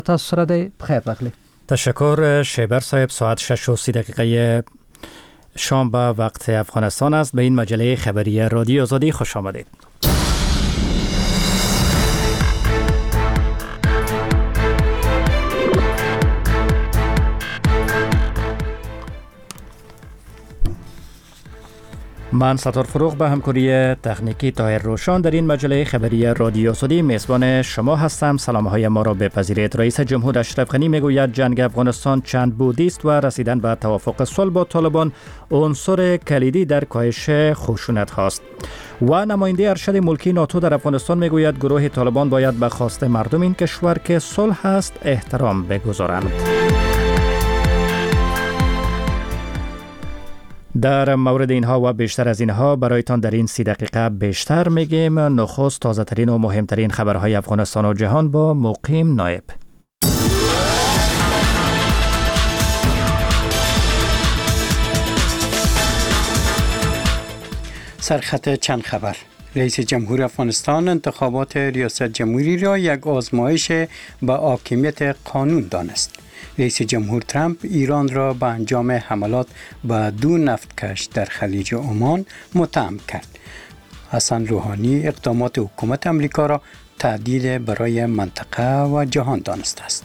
تاسو سره دی بخیر راغلی. تشکر شیبر صاحب. ساعت 6:30 شام به وقت افغانستان است. به این مجله خبری رادیو آزادی خوش آمدید. من ستار فروغ به همکاری تکنیکی طاهر روشان در این مجله خبری رادیو آزادی میزبان شما هستم. سلام‌های ما را بپذیرید. رئیس جمهور اشرف غنی میگوید جنگ افغانستان چند بعدی است و رسیدن به توافق صلح با طالبان عنصر کلیدی در کاهش خشونت هاست. و نماینده ارشد ملکی ناتو در افغانستان میگوید گروه طالبان باید به خواست مردم این کشور که صلح است احترام بگذارند. در مورد اینها و بیشتر از اینها برایتان در این 30 دقیقه بیشتر میگیم. نخست تازه ترین و مهمترین خبرهای افغانستان و جهان با مقیم نایب. سرخط چند خبر. رئیس جمهور افغانستان انتخابات ریاست جمهوری را یک آزمایش به حاکمیت قانون دانست. رئیس جمهور ترامپ ایران را به انجام حملات به 2 نفتکش در خلیج عمان متهم کرد. حسن روحانی اقدامات حکومت امریکا را تهدید برای منطقه و جهان دانسته است.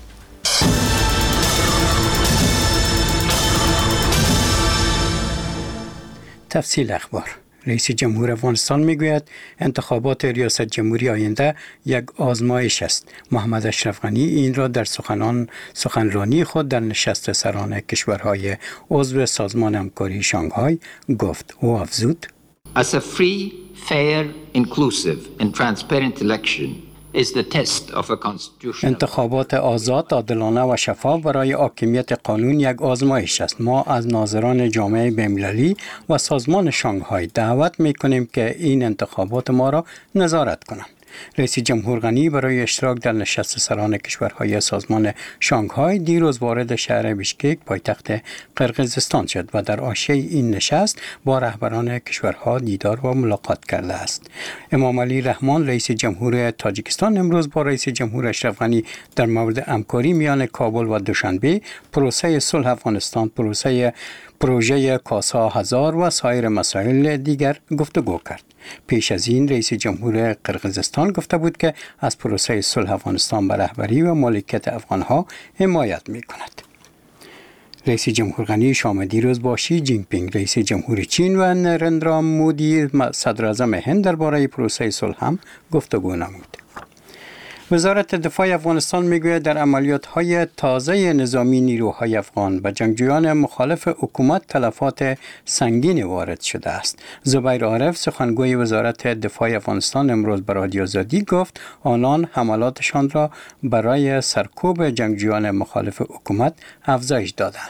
تفصیل اخبار. رئیس جمهور افغانستان میگوید انتخابات ریاست جمهوری آینده یک آزمایش است. محمد اشرف غنی این را در سخنرانی خود در نشست سران کشورهای عضو سازمان همکاری شانگهای گفت. او افزود: As a free, fair, inclusive and transparent election is the test of a constitutional. انتخابات آزاد، عادلانه و شفاف برای حاکمیت قانون یک آزمایش است. ما از ناظران جامعه بین‌المللی و سازمان شانگهای دعوت می‌کنیم که این انتخابات ما را نظارت کنند. رئیس جمهور غنی برای اشتراک در نشست سران کشورهای سازمان شانگهای دیروز وارد شهر بیشکک پایتخت قرقیزستان شد و در حاشیه این نشست با رهبران کشورها دیدار و ملاقات کرده است. امام علی رحمان رئیس جمهور تاجیکستان امروز با رئیس جمهور اشرف غنی در مورد همکاری میان کابل و دوشنبه، پروسه صلح افغانستان، پروژه کاسا هزار و سایر مسائل دیگر گفتگو کرد. پیش از این رئیس جمهور قرقیزستان گفته بود که از پروسه صلح افغانستان به رهبری و مالکیت افغانها حمایت می کند. رئیس جمهور غنی شام دیروز با شی جین پینگ رئیس جمهور چین و نرندرا مودی صدر اعظم هند درباره پروسه صلح هم گفتگو نمود. وزارت دفاع افغانستان میگوید در عملیات‌های تازه نظامی نیروهای افغان به جنگجویان مخالف حکومت تلفات سنگین وارد شده است. زبیر عارف سخنگوی وزارت دفاع افغانستان امروز به رادیو آزادی گفت آنان حملاتشان را برای سرکوب جنگجویان مخالف حکومت افزایش دادند.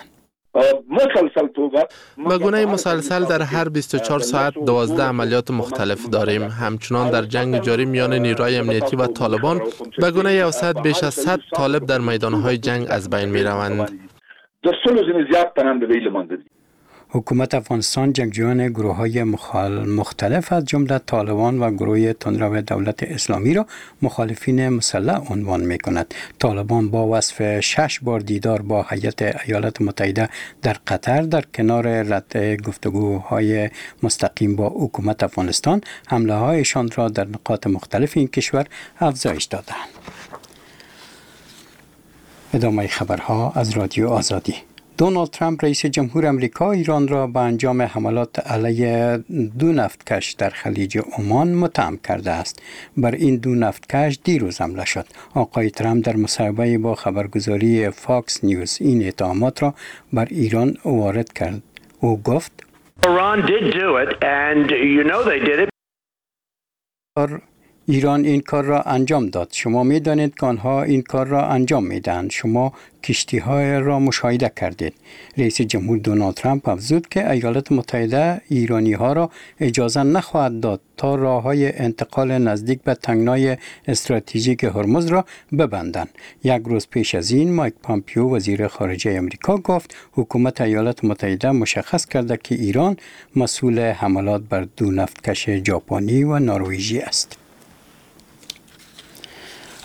به گونه مسلسل در هر 24 ساعت 12 عملیات مختلف داریم. همچنان در جنگ جاری میان نیروهای امنیتی و طالبان به گونه اوسط بیش از 100 طالب در میدانهای جنگ از بین می روند. حکومت افغانستان جنگجویان گروه‌های مختلف از جمله طالبان و گروه تندرو دولت اسلامی را مخالفین مسلح عنوان می‌کند. طالبان با وصف 6 بار دیدار با هیئت ایالات متحده در قطر در کنار رد گفتگوهای مستقیم با حکومت افغانستان حمله‌هایشان را در نقاط مختلف این کشور افزایش دادند. ادامه خبرها از رادیو آزادی. دونالد ترامپ رئیس جمهور آمریکا ایران را به انجام حملات علیه 2 نفتکش در خلیج عمان متهم کرده است. بر این 2 نفتکش دیروز حمله شد. آقای ترامپ در مصاحبه با خبرگزاری فاکس نیوز این اتهامات را بر ایران وارد کرد. او گفت ایران این کار را انجام داد. شما می دانید که آنها این کار را انجام می دهند. شما کشتی های را مشاهده کردید. رئیس جمهور دونالد ترامپ افزود که ایالات متحده ایرانی ها را اجازه نخواهد داد تا راه های انتقال نزدیک به تنگنای استراتژیک هرمز را ببندند. یک روز پیش از این مایک پامپیو وزیر خارجه آمریکا گفت حکومت ایالات متحده مشخص کرده که ایران مسئول حملات بر 2 نفتکش ژاپنی و نروژی است.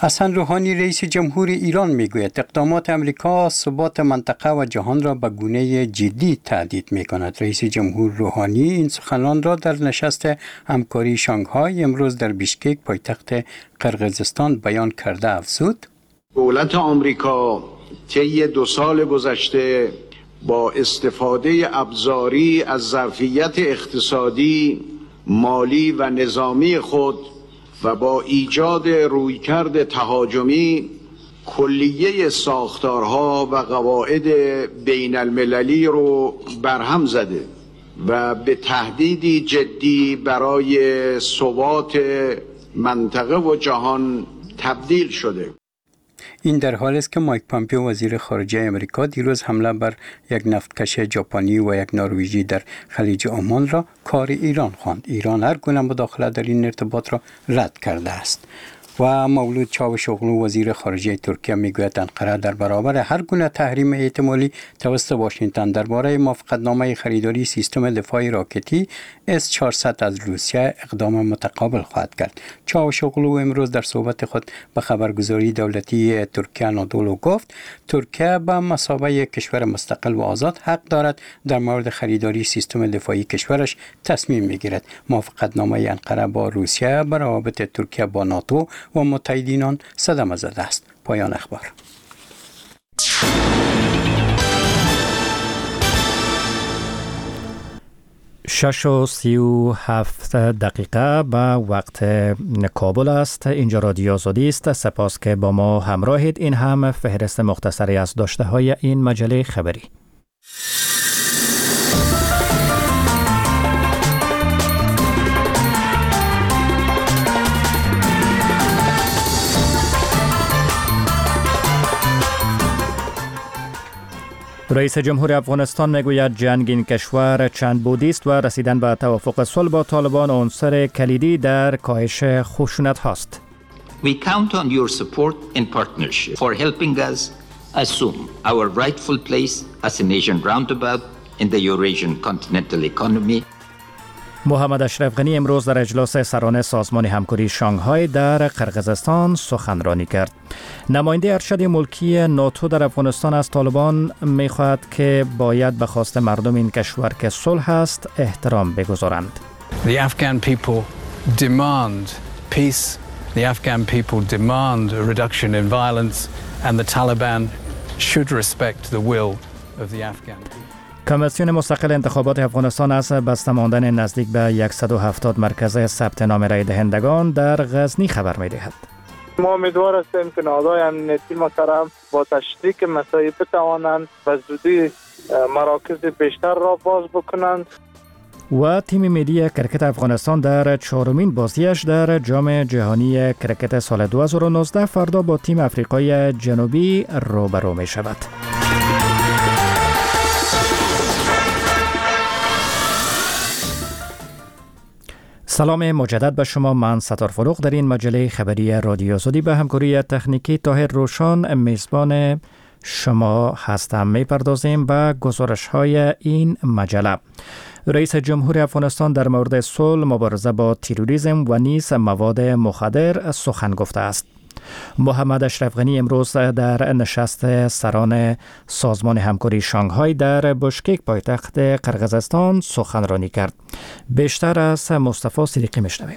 حسن روحانی رئیس جمهور ایران میگوید اقدامات امریکا ثبات منطقه و جهان را به گونه جدی تهدید میکند. رئیس جمهور روحانی این سخنان را در نشست همکاری شانگهای امروز در بیشکک پایتخت قرقیزستان بیان کرده افزود: دولت آمریکا طی 2 سال گذشته با استفاده ابزاری از ظرفیت اقتصادی، مالی و نظامی خود و با ایجاد رویکرد تهاجمی کلیه ساختارها و قواعد بین المللی رو برهم زده و به تهدیدی جدی برای ثبات منطقه و جهان تبدیل شده. این در حالی است که مایک پامپیو وزیر خارجه امریکا دیروز حمله بر یک نفتکش ژاپنی و یک نروژی در خلیج عمان را کار ایران خواند. ایران هر گونه مداخله در این ارتباط را رد کرده است. و مولود چاوشوغلو وزیر خارجه ترکیه میگوید انقره در برابر هر گونه تحریم احتمالی توسط واشنگتن درباره موافقتنامه خریداری سیستم دفاعی راکتی S-400 از روسیه اقدام متقابل خواهد کرد. چاوشوغلو امروز در صحبت خود به خبرگزاری دولتی ترکیه آنادولو گفت ترکیه به مثابه کشور مستقل و آزاد حق دارد در مورد خریداری سیستم دفاعی کشورش تصمیم میگیرد. موافقتنامه انقره با روسیه بر روابط ترکیه با ناتو و متحدینان صدمه زده است. پایان اخبار. شش و 37 دقیقه به وقت کابل است. اینجا رادیو آزادی است. سپاس که با ما همراهید. این هم فهرست مختصری از داشته های این مجله خبری. رئیس جمهور افغانستان میگوید جنگ این کشور چند بودی است و رسیدن به توافق صلح با طالبان عنصر کلیدی در کاهش خشونت هاست. We count on your support and partnership for helping us assume our rightful place as an Asian roundabout in the Eurasian continental economy. محمد اشرف غنی امروز در اجلاس سران سازمان همکاری شانگهای در قرقیزستان سخنرانی کرد. نماینده ارشد ملکی ناتو در افغانستان از طالبان می‌خواهد که باید به خواست مردم این کشور که صلح است احترام بگذارند. The Afghan people demand peace. The Afghan people demand a reduction in violence and the Taliban should respect the will of the Afghan people. کمیسیون مستقل انتخابات افغانستان از بسته ماندن نزدیک به 170 مرکز ثبت نام رای دهندگان در غزنی خبر می‌دهد. ما امیدوار هستیم که نهادهای امنیتی محترم با تشریک مسایل بتوانند و زودی مراکز بیشتر را باز بکنند. و تیم ملی کرکت افغانستان در 4مین بازیش در جام جهانی کرکت سال 2019 فردا با تیم آفریقای جنوبی روبرو می شود. سلام مجدد به شما. من ستار فروغ در این مجله خبری رادیو آزادی به همکاری تکنیکی طاهر روشن میزبان شما هستم. میپردازیم به گزارش های این مجله. رئیس جمهور افغانستان در مورد صلح، مبارزه با تروریسم و نیز مواد مخدر سخن گفته است. محمد اشرف غنی امروز در نشست سران سازمان همکاری شانگهای در بیشکک پایتخت قرقیزستان سخنرانی کرد. بیشتر از مصطفی صدیقی میشنویم.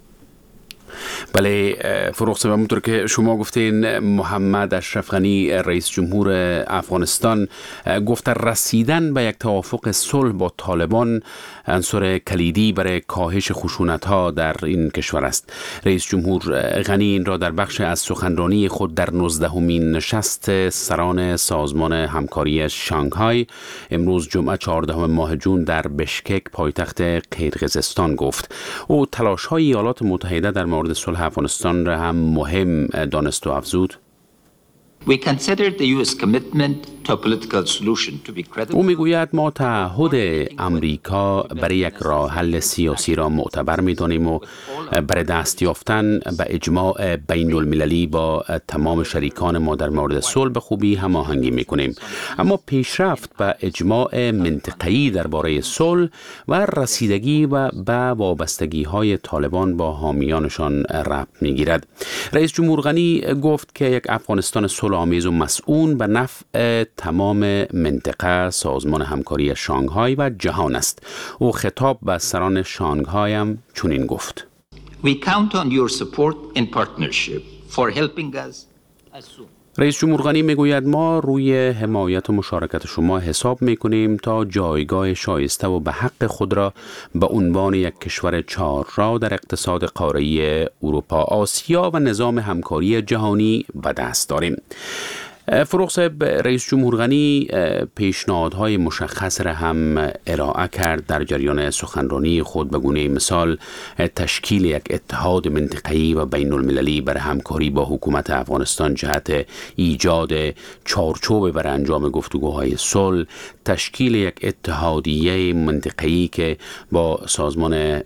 بله فروغ صاحب، همونطور که شما گفتین محمد اشرف غنی رئیس جمهور افغانستان گفت رسیدن به یک توافق صلح با طالبان عنصر کلیدی برای کاهش خشونت‌ها در این کشور است. رئیس جمهور غنی این را در بخش از سخنرانی خود در 19مین نشست سران سازمان همکاری شانگهای امروز جمعه 14 ماه جون در بیشکک پایتخت قرقیزستان گفت. او تلاش‌های ایالات متحده در مورد صلح افغانستان را هم مهم دانست و افزود. We consider the US commitment to a political solution to be credible. او میگوید ما تعهد امریکا برای یک راه حل سیاسی را معتبر می‌دانیم و برای دست یافتن به اجماع بین المللی با تمام شریکان ما در مورد صلح به خوبی هماهنگی می‌کنیم. اما پیشرفت به اجماع منطقه‌ای درباره صلح و رسیدگی و به وابستگی‌های طالبان با حامیانشان ربط می‌گیرد. رئیس جمهور غنی گفت که یک افغانستان صلح‌آمیز و مسئول به نفع تمام منطقه، سازمان همکاری شانگهای و جهان است. او خطاب به سران شانگهای هم چنین گفت: We count on your support and partnership for helping us assume. رئیس جمهور غنی میگوید ما روی حمایت و مشارکت شما حساب میکنیم تا جایگاه شایسته و به حق خود را به عنوان یک کشور چهارراه در اقتصاد قاره اروپا، آسیا و نظام همکاری جهانی به دست داریم. فروغ صاحب، رئیس جمهور غنی پیشنهادهای مشخص را هم ارائه کرد در جریان سخنرانی خود، به گونه مثال تشکیل یک اتحاد منطقه‌ای و بین المللی برای همکاری با حکومت افغانستان جهت ایجاد چارچوب برای انجام گفتگوهای صلح، تشکیل یک اتحادیه منطقه‌ای که با سازمان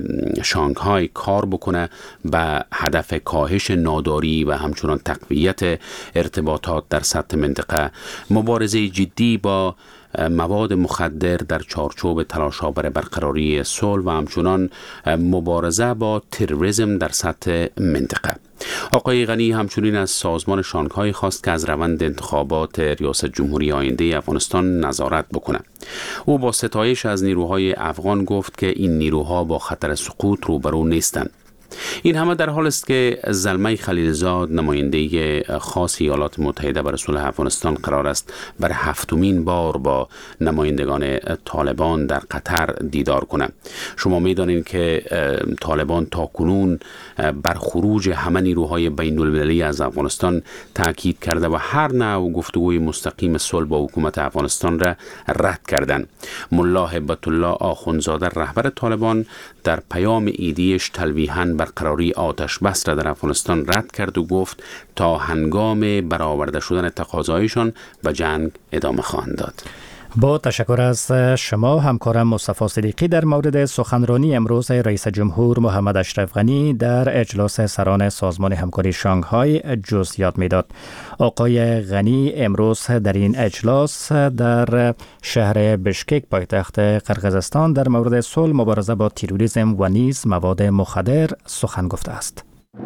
شانگهای کار بکنه به هدف کاهش ناداری و همچنان تقویت ارتباطات در سطح منطقه، مبارزه جدی با مواد مخدر در چارچوب تلاش‌ها برای برقراری صلح و همچنان مبارزه با تروریسم در سطح منطقه. آقای غنی همچنین از سازمان شانگهای خواست که از روند انتخابات ریاست جمهوری آینده افغانستان نظارت بکنه. او با ستایش از نیروهای افغان گفت که این نیروها با خطر سقوط روبرو نیستند. این همه در حال است که زلمه خلیلزاد، نماینده خاص ایالات متحده برای صلح افغانستان، قرار است برای 7مین بار با نمایندگان طالبان در قطر دیدار کنند. شما می‌دانید که طالبان تاکنون بر خروج همه نیروهای بین المللی از افغانستان تاکید کرده و هر نوع گفتگوی مستقیم صلح با حکومت افغانستان را رد کردند. ملا هیبت الله آخوندزاده، رهبر طالبان، در پیام ایدیش تلویحاً برقراری آتش بس را در افغانستان رد کرد و گفت تا هنگام برآورده شدن تقاضایشان به جنگ ادامه خواهند داد. با تشکر از شما همکارم مصطفی صدیقی در مورد سخنرانی امروز رئیس جمهور محمد اشرف غنی در اجلاس سران سازمان همکاری شانگهای جزئیات میداد. آقای غنی امروز در این اجلاس در شهر بشکک پایتخت قرقیزستان در مورد صلح، مبارزه با تروریسم و نیز مواد مخدر سخن گفته است.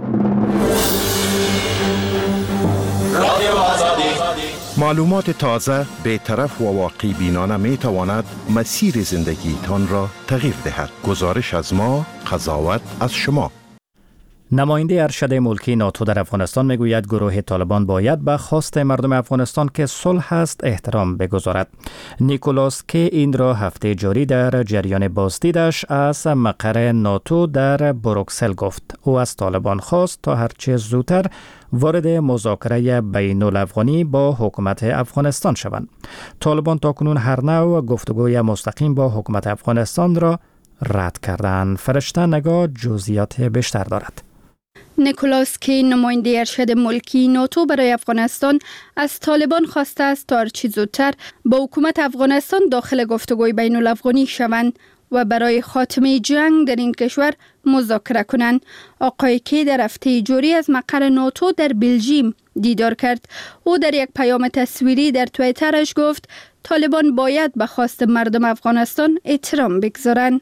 معلومات تازه، بی‌طرف و واقعی بینانه می تواند مسیر زندگیتان را تغییر دهد. گزارش از ما، قضاوت از شما. نماینده ارشد ملکی ناتو در افغانستان میگوید گروه طالبان باید به خواست مردم افغانستان که صلح است احترام بگذارد. نیکولاس کی این را هفته جاری در جریان بازدیدش از مقر ناتو در بروکسل گفت. او از طالبان خواست تا هرچه زودتر وارد مذاکره بین الافغانی با حکومت افغانستان شوند. طالبان تاکنون هر نوع گفتگوی مستقیم با حکومت افغانستان را رد کردند. فرشته نگاه جزئیات بیشتر دارد. نیکولاس کی، نماینده ارشد ملکی ناتو برای افغانستان، از طالبان خواسته است تا هرچه زودتر با حکومت افغانستان داخل گفتگوی بین الافغانی شوند و برای خاتمه جنگ در این کشور مذاکره کنند. آقای کی در هفته جاری از مقر ناتو در بلژیم دیدار کرد. او در یک پیام تصویری در توییترش گفت طالبان باید به خواست مردم افغانستان احترام بگذارند.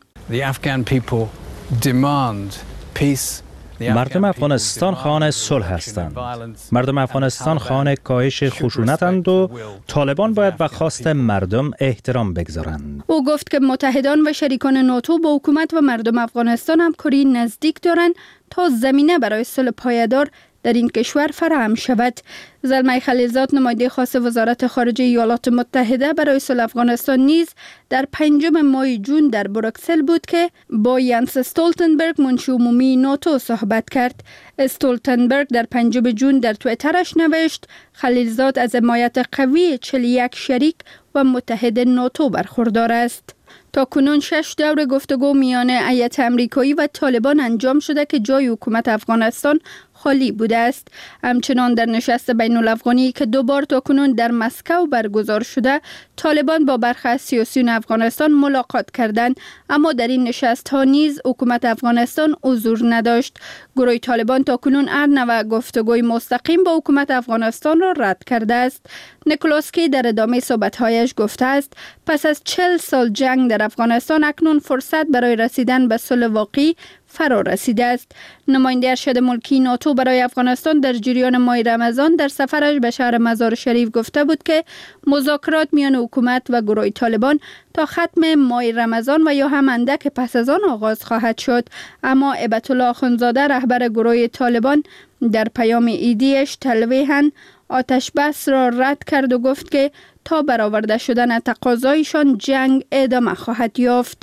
مردم افغانستان خواهان صلح هستند. مردم افغانستان خواهان کاهش خشونتند و طالبان باید به خواست مردم احترام بگذارند. او گفت که متحدان و شریکان ناتو با حکومت و مردم افغانستان همکاری نزدیک دارند تا زمینه برای صلح پایدار در این کشور فراهم شود. زلمه خلیلزاد، نماینده خاص وزارت خارجه ایالات متحده برای صلح افغانستان، نیز در 5 ماه جون در بروکسل بود که با ینس استولتنبرگ، منشی عمومی ناتو، صحبت کرد. استولتنبرگ در 5 جون در توییترش نوشت خلیلزاد از حمایت قوی 41 شریک و متحد ناتو برخوردار است. تا کنون 6 دور گفتگو میان هیئت امریکایی و طالبان انجام شده که جای حکومت افغانستان خالی بوده است. همچنان در نشست بین الافغانی که 2 بار تاکنون در مسکو برگزار شده، طالبان با برخی از سیاسیون افغانستان ملاقات کردند، اما در این نشست ها نیز حکومت افغانستان حضور نداشت. گروه طالبان تاکنون هر نوع گفتگوی مستقیم با حکومت افغانستان را رد کرده است. نیکولاس کی در ادامه صحبت‌هایش گفته است پس از 40 سال جنگ در افغانستان اکنون فرصت برای رسیدن به صلح واقعی فرا رسیده است. نماینده ارشد ملکی ناتو برای افغانستان در جریان ماه رمضان در سفرش به شهر مزار شریف گفته بود که مذاکرات میان حکومت و گروه طالبان تا ختم ماه رمضان و یا هم اندک پس از آن آغاز خواهد شد. اما هیبت الله آخوندزاده رهبر گروه طالبان در پیام ایدیش تلویحاً آتش بس را رد کرد و گفت که تا برآورده شدن تقاضایشان جنگ ادامه خواهد یافت.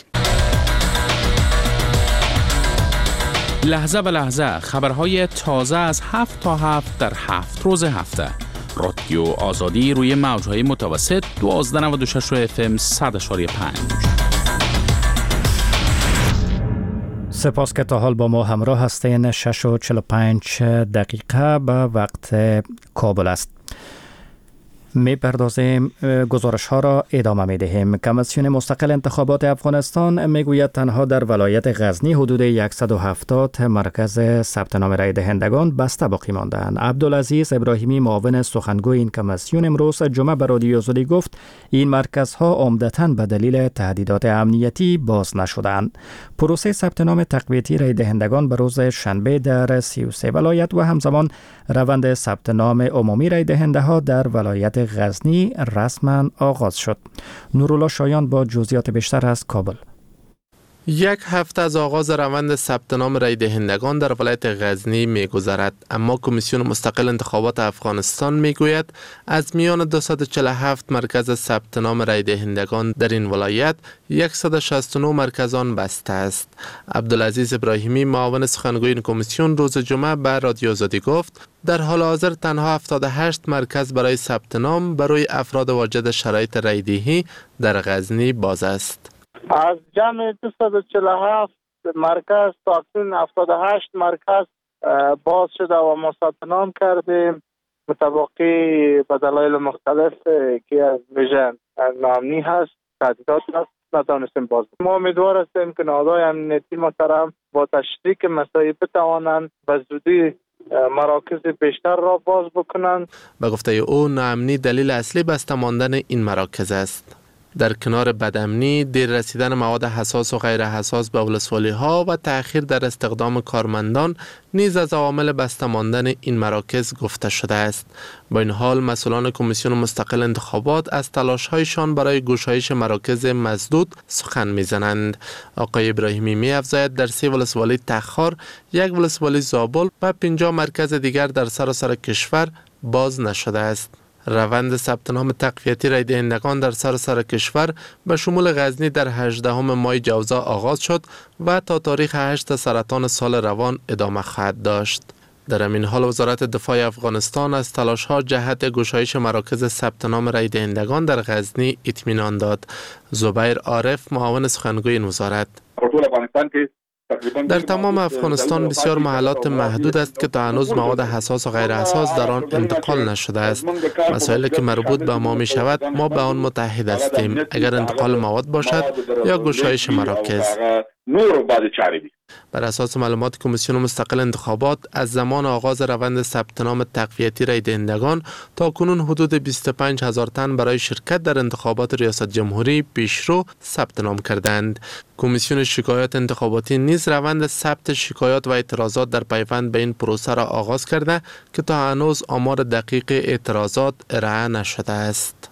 لحظه به لحظه خبرهای تازه از 7 تا 7 در 7 روز هفته. رادیو آزادی روی موجهای متوسط 1296 FM 100.5. سپاس که تا حال با ما همراه هستین. 6:45 دقیقه به وقت کابل است. می‌پردازیم گزارش ها را ادامه می‌دهیم. کمیسیون مستقل انتخابات افغانستان میگوید تنها در ولایت غزنی حدود 170 مرکز ثبت نام رای دهندگان بسته باقی مانده‌اند. عبدالعزیز ابراهیمی معاون سخنگوی این کمیسیون امروز جمعه به رادیو آزادی گفت این مرکزها عمدتاً به دلیل تهدیدات امنیتی باز نشدند. پروسه ثبت نام تقویتی رای دهندگان به روز شنبه در 33 ولایت و همزمان روند ثبت نام عمومی رای دهنده‌ها در ولایت غزنی رسما آغاز شد. نورالله شایان با جزئیات بیشتر از کابل. 1 هفته از آغاز روند ثبت نام رای دهندگان در ولایت غزنی می‌گذرد، اما کمیسیون مستقل انتخابات افغانستان میگوید از میان 247 مرکز ثبت نام رای دهندگان در این ولایت 169 مرکز آن بسته است. عبدالعزیز ابراهیمی معاون سخنگوی این کمیسیون روز جمعه به رادیو آزادی گفت در حال حاضر تنها 78 مرکز برای ثبت نام برای افراد واجد شرایط رایدهی در غزنی باز است. از جمع 247 مرکز تا اکنون 78 مرکز باز شده و ما ثبت نام کردیم. متوقع به دلایل مختلف که از ویژن نامنی هست، تهدیدات هست، نتوانستیم باز. ما امیدوار هستیم که نهادهای امنیتی محترم با تشریک مسائل بتوانند به زودی مراکز بیشتر را باز بکنند. به گفته او ناامنی دلیل اصلی بسته ماندن این مراکز است. در کنار بدامنی، دیر رسیدن مواد حساس و غیر حساس به ولسوالی‌ها و تأخیر در استخدام کارمندان نیز از عوامل بسته ماندن این مراکز گفته شده است. با این حال مسئولان کمیسیون مستقل انتخابات از تلاش‌هایشان برای گشایش مراکز مسدود سخن می‌زنند. آقای ابراهیمی می‌افزاید در 3 ولسوالی تخار، 1 ولسوالی زابل و 50 مرکز دیگر در سراسر کشور باز نشده است. روند ثبت نام تقویتی رای دهندگان در سراسر کشور به شمول غزنی در 18 ماه جوزا آغاز شد و تا تاریخ 8 سرطان سال روان ادامه خواهد داشت. در همین حال وزارت دفاع افغانستان از تلاش‌ها جهت گشایش مراکز ثبت نام رای دهندگان در غزنی اطمینان داد. زبیر عارف معاون سخنگوی این وزارت: در تمام افغانستان بسیار محلات محدود است که تا هنوز مواد حساس و غیر حساس در آن انتقال نشده است. مسائلی که مربوط به ما می شود ما به آن متحد هستیم، اگر انتقال مواد باشد یا گشایش مراکز. بر اساس معلومات کمیسیون مستقل انتخابات از زمان آغاز روند ثبت نام تقویتی رای دهندگان تا کنون حدود 25,000 تن برای شرکت در انتخابات ریاست جمهوری پیشرو ثبت نام کردند. کمیسیون شکایات انتخاباتی نیز روند ثبت شکایات و اعتراضات در پیوند به این پروسه را آغاز کرده که تا هنوز آمار دقیق اعتراضات ارائه نشده است.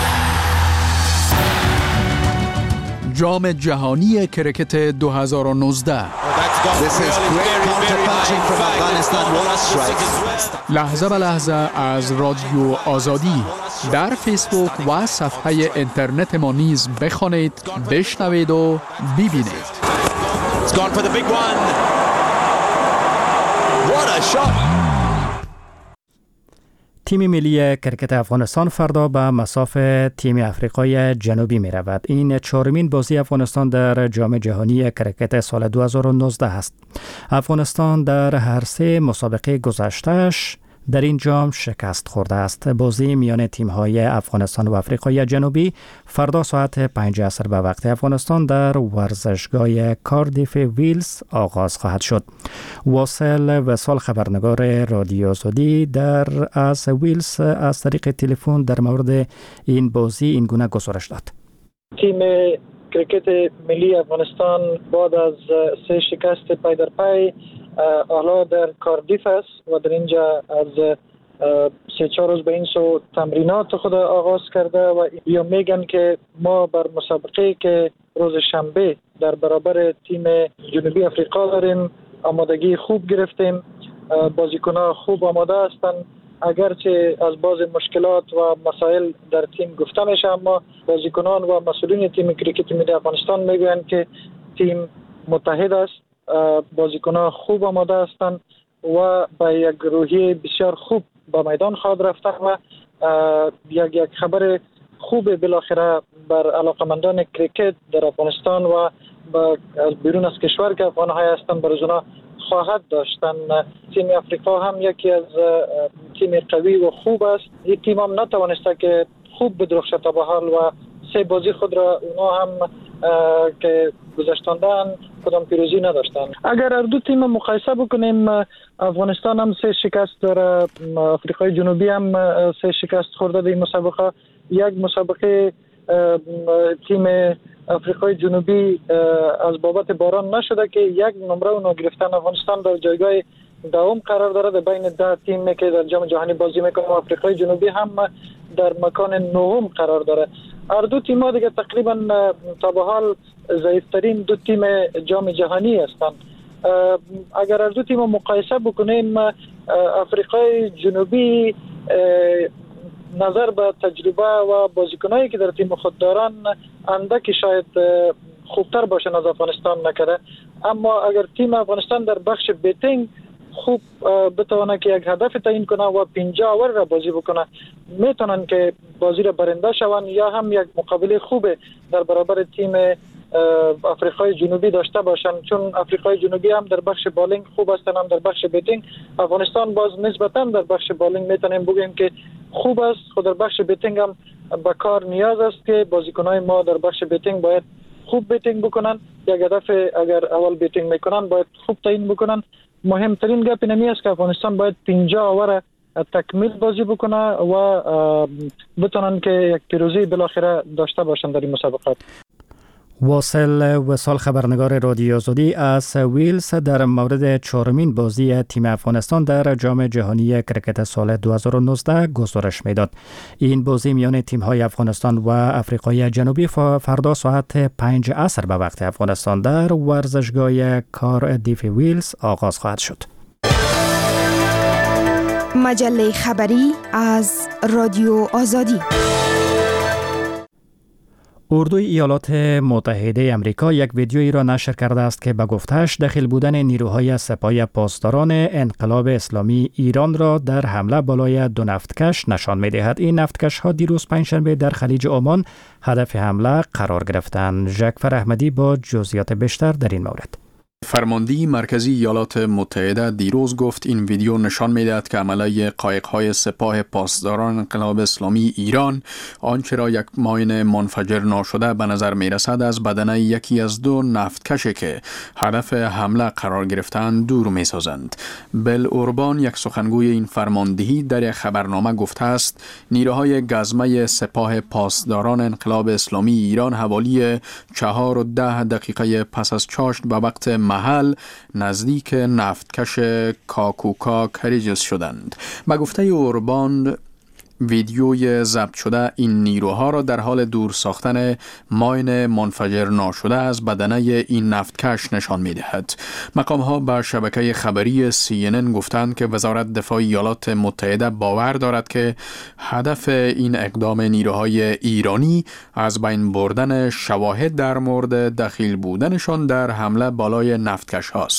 جام جهانی کرکت 2019 لحظه به لحظه از رادیو آزادی در فیسبوک و صفحه اینترنت ما نیز بخوانید، بشنوید و ببینید. تیم ملی کرکت افغانستان فردا به مصاف تیم افریقای جنوبی می رود. این چهارمین بازی افغانستان در جام جهانی کرکت سال 2019 است. افغانستان در هر سه مسابقه گذشته‌اش در این جام شکست خورده است. بازی میان تیم‌های افغانستان و آفریقای جنوبی فردا ساعت 5 عصر به وقت افغانستان در ورزشگاه کاردیف ویلز آغاز خواهد شد. واصل وصال خبرنگار رادیو آزادی از ویلز از طریق تلفن در مورد این بازی این گونه گزارش داد. تیم کرکت ملی افغانستان بعد از 3 شکست پی در پی حالا در کاردیف است و در اینجا از 3-4 روز به این سو تمرینات خود آغاز کرده و یا میگن که ما بر مسابقه که روز شنبه در برابر تیم جنوبی افریقا داریم آمادگی خوب گرفتیم. بازیکنان خوب آماده هستند، اگرچه از بعض مشکلات و مسائل در تیم گفته میشه، اما بازیکنان و مسئولین تیم کرکت ملی افغانستان میگویند که تیم متحد است. بازیکنان خوب آماده هستند و با یک روحیه بسیار خوب با میدان خواهد رفتن و یک خبر خوب بالاخره بر علاقمندان کرکت در افغانستان و از بیرون از کشور که افغان‌های هستند بر اونا خواهد داشتن. تیم افریقا هم یکی از تیم قوی و خوب است. این تیم هم نتوانسته که خوب بدرخشه تا به حال و 3 بازی خود را اونا هم که گذشتاندن کدام پیروزی نداشتن. اگر هر دو تیم مقایسه بکنیم، افغانستان هم 3 شکست داره، آفریقای جنوبی هم 3 شکست خورده در این مسابقه. یک مسابقه تیم آفریقای جنوبی از بابت باران نشده که 1 نمره اونو گرفتن. افغانستان در جایگاه دوم قرار داره در بین 10 تیم که در جام جهانی بازی میکنه. آفریقای جنوبی هم در مکان 9 قرار داره. هر دو تیم‌ها دیگه تقریبا تا به حال ضعیف‌ترین 2 تیم جام جهانی هستند. اگر هر دو تیم مقایسه بکنیم، آفریقای جنوبی نظر به تجربه و بازیکنایی که در تیم خود دارن اندکی شاید خوبتر باشن از افغانستان نکرده، اما اگر تیم افغانستان در بخش بیتینگ خوب بتونه که یک هدف تعیین کنه و 50 اوور را بازی بکنه، میتونن که بازی را برنده شون یا هم یک مقابله خوب در برابر تیم آفریقای جنوبی داشته باشن، چون آفریقای جنوبی هم در بخش بالینگ خوب هستن هم در بخش بیتینگ. افغانستان باز نسبتا در بخش بالینگ میتونیم بگیم که خوب است، خود در بخش بیتینگ هم به کار نیاز است که بازیکنای ما در بخش بیتینگ باید خوب بیتینگ بکنن. یک هدف اگر اول بیتینگ میکنن باید خوب تعیین بکنن. مهمترین گپ اینمی است که افغانستان باید 50 اوور تکمیل بازی بکنه و بتونن که یک پیروزی بالاخره داشته باشن در این مسابقات. واصل وصال خبرنگار رادیو آزادی از ویلز در مورد 4مین بازی تیم افغانستان در جام جهانی کرکت سال 2019 گزارش میداد. این بازی میان تیم‌های افغانستان و آفریقای جنوبی فردا ساعت 5 عصر به وقت افغانستان در ورزشگاه کاردیف ویلز آغاز خواهد شد. مجله خبری از رادیو آزادی. اردوی ایالات متحده امریکا یک ویدیویی را نشر کرده است که به گفته‌اش دخیل بودن نیروهای سپاه پاسداران انقلاب اسلامی ایران را در حمله بالای 2 نفتکش نشان می‌دهد. این نفتکش‌ها دیروز پنجشنبه در خلیج عمان هدف حمله قرار گرفتند. جعفر احمدی با جزئیات بیشتر در این مورد. فرماندهی مرکزی ایالات متحده دیروز گفت این ویدیو نشان می‌دهد که عمله قایق‌های سپاه پاسداران انقلاب اسلامی ایران آنچه را یک ماین منفجر ناشده به نظر می‌رسد از بدنه یکی از 2 نفتکشی که هدف حمله قرار گرفتند دور می‌سازند. بل اوربان، یک سخنگوی این فرماندهی، در یک خبرنامه گفته است نیروهای گزمه سپاه پاسداران انقلاب اسلامی ایران حوالی 4:10 پس از چاشت به وقت محل نزدیک نفتکش کاکوکا کریجس شدند. به گفته اوربان، ویدیوی ضبط شده این نیروها را در حال دور ساختن ماین منفجر ناشده از بدنه این نفتکش نشان می‌دهد. مقام‌ها به شبکه خبری CNN گفتند که وزارت دفاع ایالات متحده باور دارد که هدف این اقدام نیروهای ایرانی از بین بردن شواهد در مورد دخیل بودنشان در حمله بالای نفتکش هاست.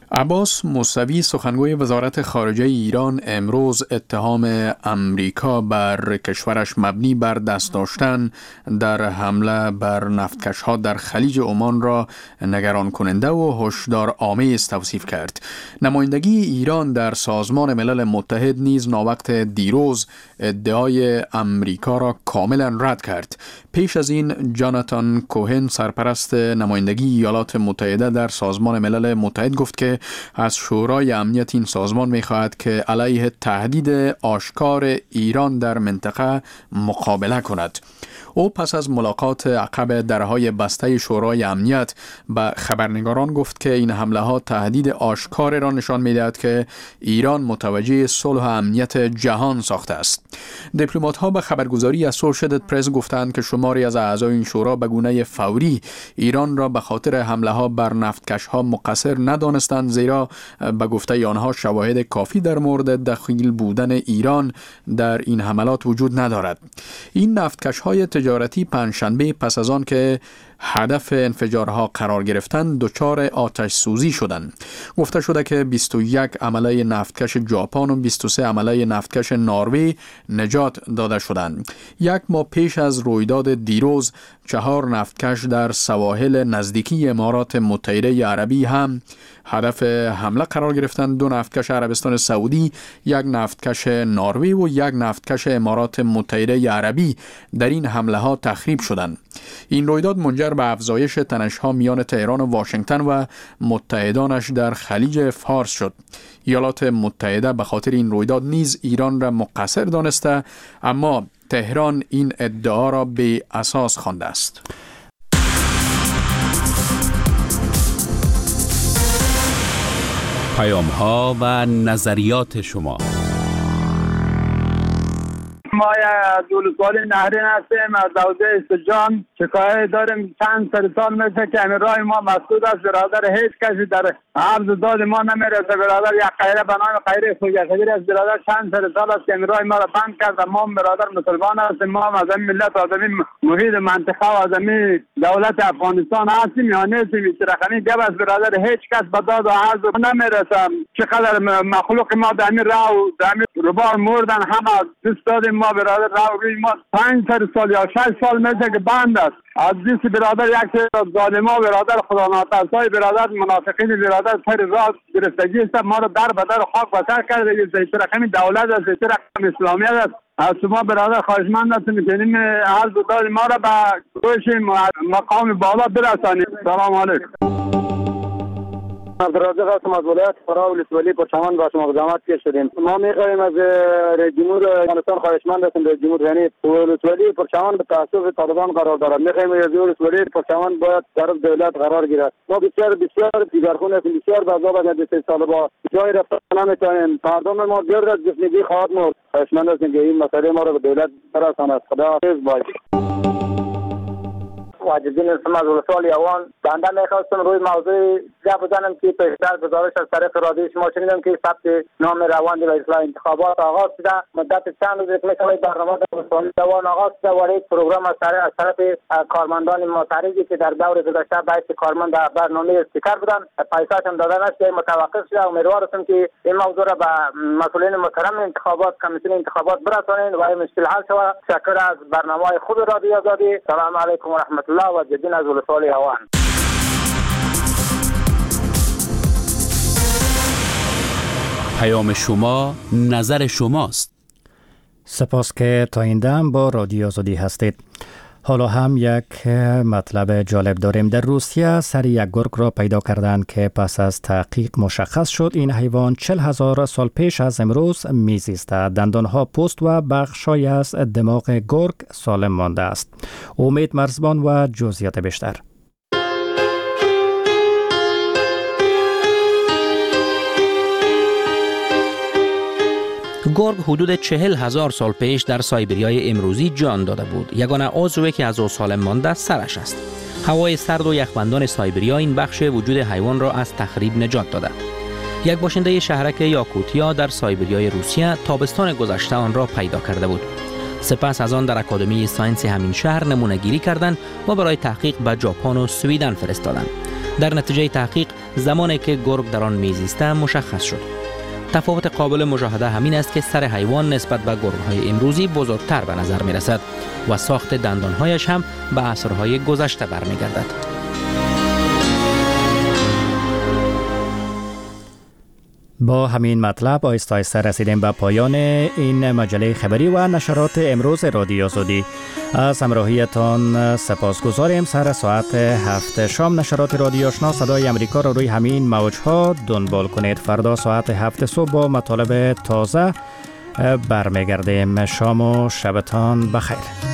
عباس موسوی سخنگوی وزارت خارجه ایران امروز اتهام امریکا بر کشورش مبنی بر دست داشتن در حمله بر نفتکش‌ها در خلیج عمان را نگران کننده و هشدار آمیز توصیف کرد. نمایندگی ایران در سازمان ملل متحد نیز ناوقت دیروز ادعای امریکا را کاملا رد کرد. پیش از این جاناتان کوهن سرپرست نمایندگی ایالات متحده در سازمان ملل متحد گفت که از شورای امنیت این سازمان می‌خواهد که علیه تهدید آشکار ایران در منطقه مقابله کند. او پس از ملاقات عقب درهای بسته شورای امنیت به خبرنگاران گفت که این حمله ها تهدید آشکار را نشان می‌دهد که ایران متوجه صلح و امنیت جهان ساخته است. دیپلمات ها به خبرگزاری اسوشییتد پرس گفتند که شماری از اعضای این شورا به گونه فوری ایران را به خاطر حمله ها بر نفتکش ها مقصر ندانستند، زیرا به گفته آنها شواهد کافی در مورد دخیل بودن ایران در این حملات وجود ندارد. این نفتکش های تجارتی پنجشنبه پس از آن که هدف انفجارها قرار گرفتند دچار آتش سوزی شدند. گفته شده که 21 عمله نفتکش ژاپن و 23 عمله نفتکش نروژ نجات داده شدند. یک ماه پیش از رویداد دیروز 4 نفتکش در سواحل نزدیکی امارات متحده عربی هم هدف حمله قرار گرفتند. 2 نفتکش عربستان سعودی، 1 نفتکش نروژ و 1 نفتکش امارات متحده عربی در این حمله ها تخریب شدند. این رویداد منجر به افزایش تنش‌ها میان تهران و واشنگتن و متحدانش در خلیج فارس شد. ایالات متحده به خاطر این رویداد نیز ایران را مقصر دانسته، اما تهران این ادعا را بی اساس خوانده است. پیام‌ها و نظریات شما. ما دولتوال نهرین هستیم از حوزه استجان. شکایت داریم چند سال میشه که همین راه ما مسدود است. برادر هیچ کسی در عرض داد ما نمیرسه. برادر یک خیره به نام خیره خوجاخدیر است. برادر چند سال است که همین راه ما را بند کرد. ما برادر مسلمان هستیم. ما از این ملت و از این محیط منطقه و از این دولت افغانستان هستیم یا نیستیم. رقمی گپ است. برادر هیچ کس به داد و عرض نمیرسه. چقدر مخلوق ما در این راه و در این ربار مردن، همه دوست داریم ما برادر راه روی ما 5 سال یا 6 سال میشه که بند است. از دیس برادر یک سری ظالما برادر خدا ناترسای برادر منافقین برادر سر راه گرفتگی است. ما رو در بدر خاک بسر کرده. این رقم دولت است، این رقم اسلامیت است. از شما برادر خواهشمند هستم می‌کنیم عرض داد ما را به روش مقام بالا برسانید. سلام علیکم. عبدالرزاق هستم از ولایت فرا ولسوالی پرچمن با شما زحمت کشیدیم. ما می‌خواهیم از رئیس جمهور افغانستان خواهشمند هستیم رئیس جمهور یعنی ولسوالی پرچمن به تعصب طالبان قرار دارد. می‌خواهیم رئیس ولسوالی پرچمن باید در دولت قرار گیرد. ما بسیار دیگرگون هستیم، بسیار بازاب از این طالبان جای رفتن نمی‌تونیم. مردم ما بسیار از جسمگی خواهد مرد. خواهشمند هستیم که این مسئله ما را به دولت برساند. خدا حافظ باشید. واجدین اسم از ولسوالی اوان بنده میخواستم روی موضوع گپ بزنم که پیشتر گزارش از طرف رادیو شما شنیدم که ثبت نام روان و اصلاح انتخابات آغاز شده. مدت چند روز میشه برنامه ولسوالی اوان آغاز شده و یک پروگرام از طرف کارمندان معترضی که در دور گذشته باعث کارمند در برنامه استیکر بودن پیساش هم داده نشده متوقف شده. امیدوار هستم که این موضوع را به مسئولین محترم انتخابات کمیسیون انتخابات برسانید و این مشکل حل شود. تشکر از برنامه خود رادیو آزادی. سلام علیکم و رحمت الله و جدین از ولسوالی اوان. پیام شما نظر شماست. سپاس که تا این دم با رادیو آزادی هستید. حالا هم یک مطلب جالب داریم. در روسیه سر یک گرگ را پیدا کردند که پس از تحقیق مشخص شد این حیوان 40,000 سال پیش از امروز میزیسته. دندانها پوست و بخشای از دماغ گرگ سالم مانده است. امید مرزبان و جزئیات بیشتر. گرگ حدود 40,000 سال پیش در سایبریای امروزی جان داده بود. یگانه عضوی که از او سالم مانده سرش است. هوای سرد و یخبندان سایبریا این بخش وجود حیوان را از تخریب نجات داده. یک باشنده شهرک یاکوتیا در سایبریای روسیه تابستان گذشته آن را پیدا کرده بود. سپس از آن در اکادمی ساینس همین شهر نمونه گیری کردند و برای تحقیق به ژاپن و سویدن فرستادند. در نتیجه تحقیق زمانی که گرگ در آن میزیسته مشخص شد. تفاوت قابل مشاهده همین است که سر حیوان نسبت به گرگ‌های امروزی بزرگتر به نظر می رسد و ساخت دندانهایش هم به عصرهای گذشته برمیگردد. با همین مطلب آهسته آهسته رسیدیم به پایان این مجله خبری و نشرات امروز رادیو آزادی. از همراهیتان سپاسگزاریم. سر ساعت 7 شام نشرات رادیو آشنا صدای امریکا را روی همین موج‌ها دنبال کنید. فردا ساعت 7 صبح با مطالب تازه برمیگردیم. شام و شبتان بخیر.